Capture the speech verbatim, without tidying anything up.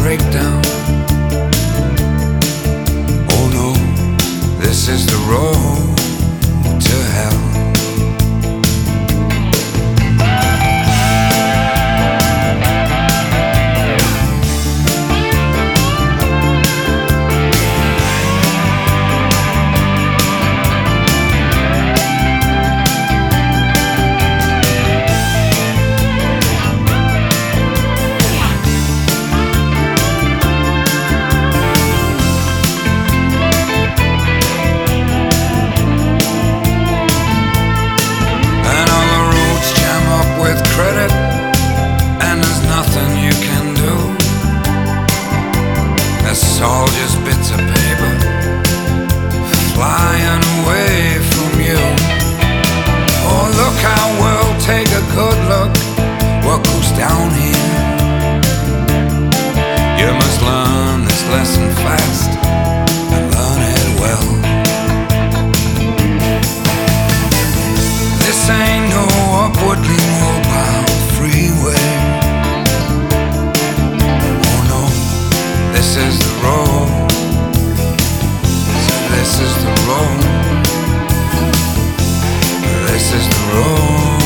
breakdown. Oh no, this is the road to hell. It's all just bits of paper flying away from you. Oh, look how we'll take a good look what goes down here. You must learn this lesson fast and learn it well. This ain't no upwardly mobile freeway. This is the road, so this is the road, this is the road.